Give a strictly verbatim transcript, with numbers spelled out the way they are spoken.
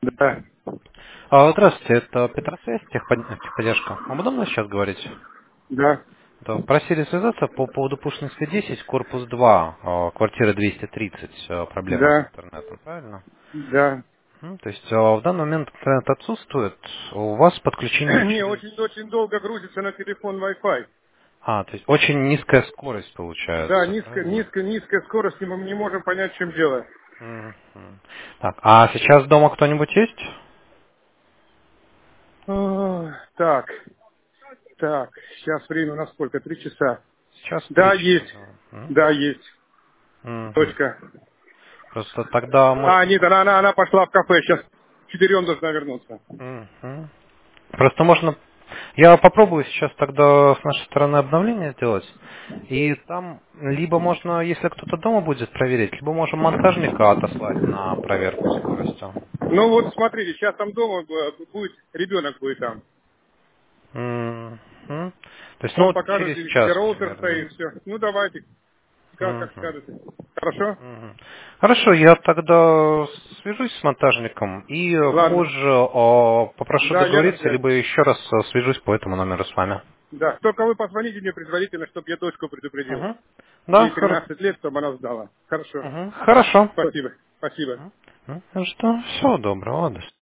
Да, А, Здравствуйте, это Петросвязь, техпод- техподдержка. Вам удобно сейчас говорить? да, Да, просили связаться по поводу Пушкинской десять, корпус два, а, квартира двести тридцать, а, проблема с да, интернетом, правильно? да. Мгм, То есть а, в данный момент интернет отсутствует, у вас подключение Не, через... очень, очень долго грузится на телефон Wi-Fi. А, то есть очень низкая скорость Да, получается, низкая, правильно? низкая, низкая скорость, и мы не можем понять, в чем дело. Мгм. Так, а сейчас дома кто-нибудь есть? О, так, так, сейчас время у нас сколько? Три часа. Сейчас три Да, часа. есть. Мгм. Да, есть. Мгм. Точка. Просто тогда, может А, быть... нет, она, она, она пошла в кафе. Сейчас в четырем должна вернуться. Мгм. Просто можно... Я попробую сейчас тогда с нашей стороны обновление сделать. И там либо можно, если кто-то дома будет проверить, либо можем монтажника отослать на проверку скорости. Ну вот, смотрите, сейчас там дома б- будет, ребенок будет там. Мгм. То есть, ну, Он вот покажет, через где час роутер примерно. стоит, все. Ну давайте, как, как Мгм. скажете. Хорошо? Мгм. Хорошо, я тогда свяжусь с монтажником и Ладно. позже э, попрошу Да, я на договориться, связи. либо еще раз э, свяжусь по этому номеру с вами. Да, только вы позвоните мне предварительно, чтобы я дочку предупредил. Мгм. Да, Ей хор- тринадцать лет, чтобы она сдала. Хорошо. Мгм. Хорошо. Спасибо. Спасибо. Ну что, всего доброго, до